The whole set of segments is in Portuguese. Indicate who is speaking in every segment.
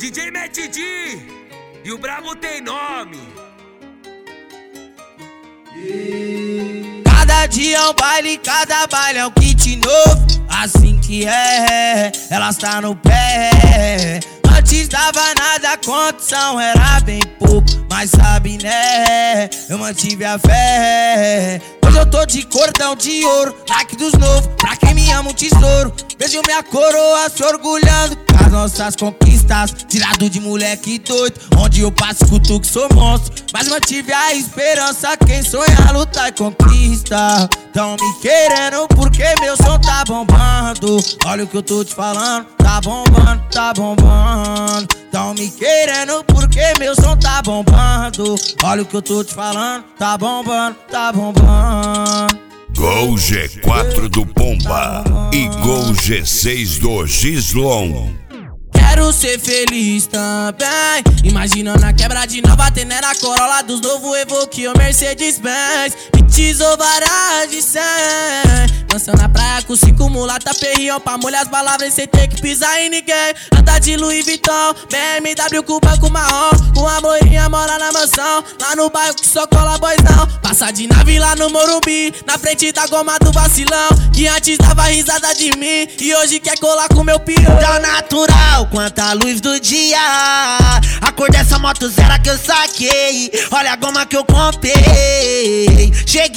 Speaker 1: DJ Matt D e o brabo tem nome.
Speaker 2: Cada dia é um baile, cada baile é um kit novo. Assim que é, elas tá no pé. Antes dava nada, a condição era bem pouco, mas sabe né, eu mantive a fé. Hoje eu tô de cordão de ouro, like dos novos, pra quem me ama um tesouro. Vejo minha coroa se orgulhando com as nossas conquistas. Tirado de moleque doido, onde eu passo escuto que sou monstro, mas mantive a esperança, quem sonha luta e conquista. Tão me querendo porque meu som tá bombando. Olha o que eu tô te falando, tá bombando, tá bombando. Tão me querendo porque meu som tá bombando. Olha o que eu tô te falando, tá bombando, tá bombando.
Speaker 3: Gol G4 do Pomba e Gol G6 do Gislon.
Speaker 2: Quero ser feliz também, imaginando a quebra de nova Tenera, Corolla dos novo Evoque ou Mercedes-Benz. Pites ou varas de 100, dançando na praia com 5 mulata perrião, pra molhar as palavras sem ter que pisar em ninguém. Anda de Louis Vuitton, BMW com banco marrom, com a morinha mora na mansão, lá no bairro que só cola boizão. Passa de nave lá no Morumbi, na frente da goma do vacilão, que antes dava risada de mim e hoje quer colar com meu pior.
Speaker 4: Tão natural quanto a luz do dia, a cor dessa moto zero que eu saquei. Olha a goma que eu comprei.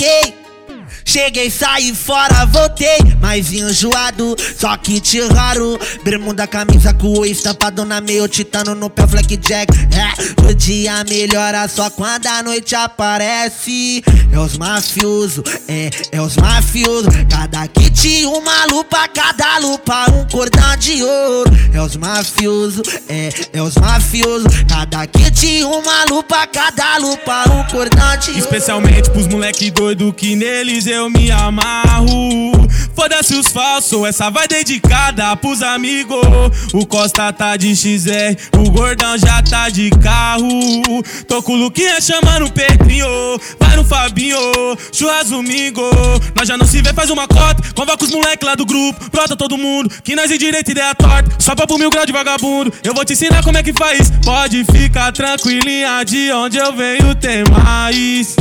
Speaker 4: Cheguei, saí fora, voltei, mas vim enjoado, só que te raro. Bermuda, camisa com o estampado na meio, titano no pé, Blackjack. O dia melhora só quando a noite aparece. É os mafiosos, é os mafiosos. Cada kit uma lupa, cada lupa um cordão de ouro. É os mafiosos, é os mafiosos. Cada kit uma lupa, cada lupa um cordão de ouro.
Speaker 5: Especialmente pros moleque doido que neles eu me amarro. Foda-se os falsos, essa vai dedicada pros amigos. O Costa tá de XR, o Gordão já tá de carro. Tô com o Luquinha chamando o Pedrinho, vai no Fabinho, churras domingo. Nós já não se vê, faz uma cota, convoca os moleque lá do grupo, brota todo mundo, que nós de direita ideia torta, só pra pro 1000 graus de vagabundo. Eu vou te ensinar como é que faz, pode ficar tranquilinha, de onde eu venho tem mais.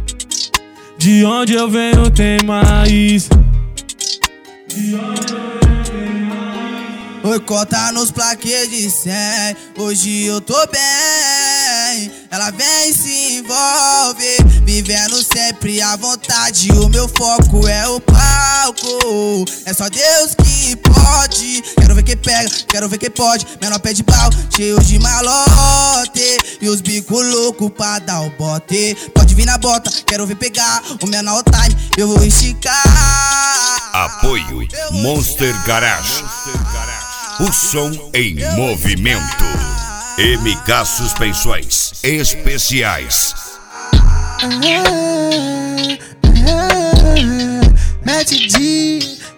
Speaker 5: De onde eu venho tem mais. De onde eu venho tem mais.
Speaker 2: Oi, cota nos plaquês de 100, hoje eu tô bem. Ela vem e se envolve, vivendo sempre à vontade. O meu foco é o palco, é só Deus que pode. Quero ver quem pega, quero ver quem pode. Menor pé de pau, cheio de malote, e os bicos loucos pra dar o bote. Pode vir na bota, quero ver pegar o menor time, eu vou esticar.
Speaker 3: Apoio Monster Garage, o som em movimento. MK Suspensões Especiais.
Speaker 6: Matt D.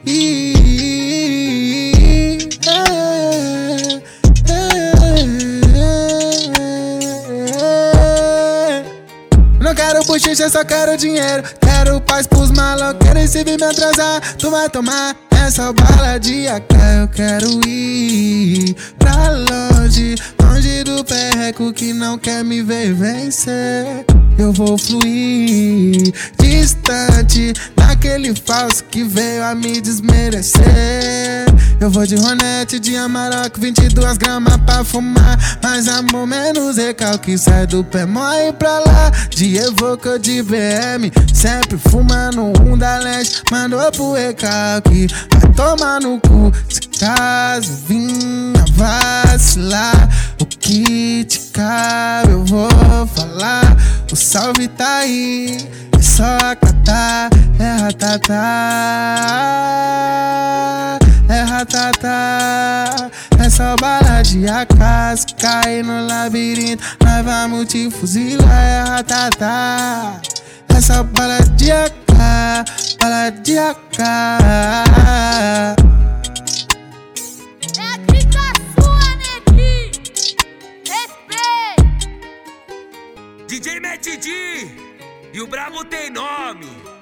Speaker 6: Não quero bochicha, só quero dinheiro. Quero paz pros maloqueiros, se vir me atrasar, tu vai tomar essa baladinha. Eu quero ir pra longe, longe do perreco que não quer me ver vencer. Eu vou fluir distante daquele falso que veio a me desmerecer. Eu vou de Ronete, de Amarok, 22 gramas pra fumar. Mais amor, menos recalque, sai do pé, morre pra lá. De Evoque ou de BM, sempre fumando um da leste. Mandou pro recalque, vai tomar no cu. Se caso vinha vacilar, o que te cabe eu vou falar. O salve tá aí, é só acatar. É ratatá, é ratatá. É só bala de AK, se cair no labirinto nós vamos te fuzilar. É ratatá, é só bala de AK, bala de AK.
Speaker 1: DJ Matt D e o brabo tem nome.